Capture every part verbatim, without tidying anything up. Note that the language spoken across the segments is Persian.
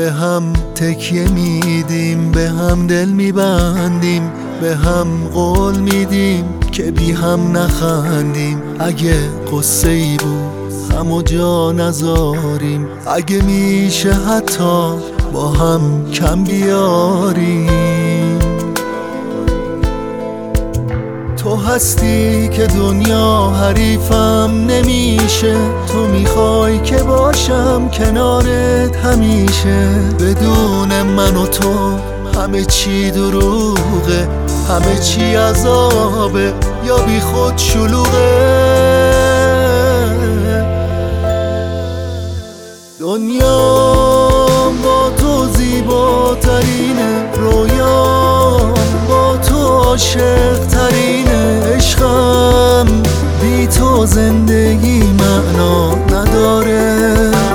به هم تکیه میدیم، به هم دل میبندیم، به هم قول میدیم که بی هم نخندیم. اگه قصه ای بود همو جا نذاریم، اگه میشه حتی با هم کم بیاریم. تو هستی که دنیا حریفم نمیشه، تو میخوای که باشم کنارت همیشه. بدون من و تو همه چی دروغه، همه چی عذابه یا بی خود شلوغه. دنیا با تو زیباترینه، رویام با تو عاشق ترینه. عشقم بی تو زندگی معنا نداره.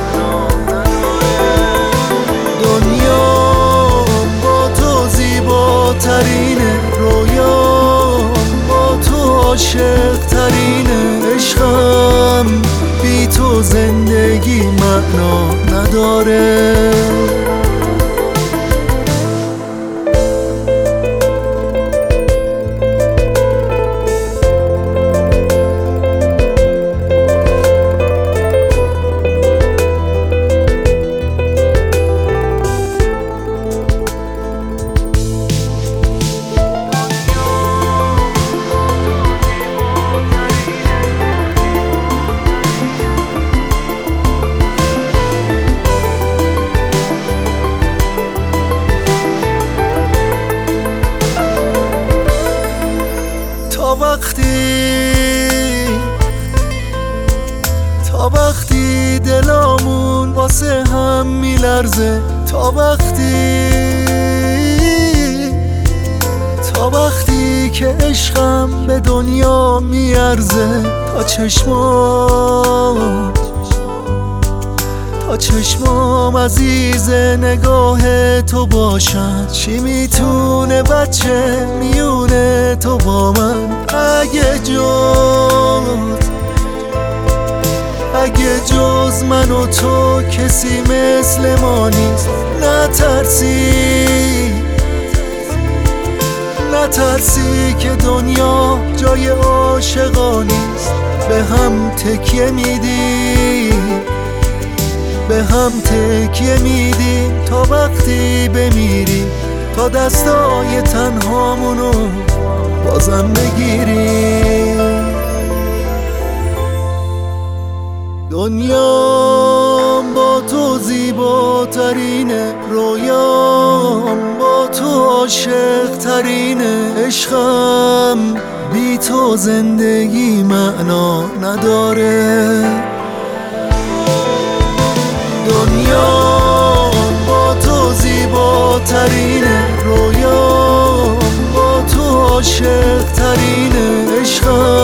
دنیا با تو زیباترینه، رویام با تو عاشق ترینه. عشقم بی تو زندگی معنا نداره. تا وقتی تا وقتی دلامون واسه هم میلرزه، تا وقتی تا وقتی که عشقم به دنیا میارزه. تا چشمام تا چشمام عزیز نگاه تو باشن، چی میتونه بچه میونه تو با من. اگه جز اگه جز من و تو کسی مثل ما نیست، نترسی نترسی که دنیا جای عاشقا نیست. به هم تکیه میدیم، به هم تکیه میدیم تا وقتی بمیریم، تا دستای تنهامونو بازم بگیریم. دنیا با تو زیباترینه، رویام با تو عاشق ترینه. عشقم بی تو زندگی معنا نداره. دنیا با تو زیباترینه، رویام با تو عاشق ترینه. عشقم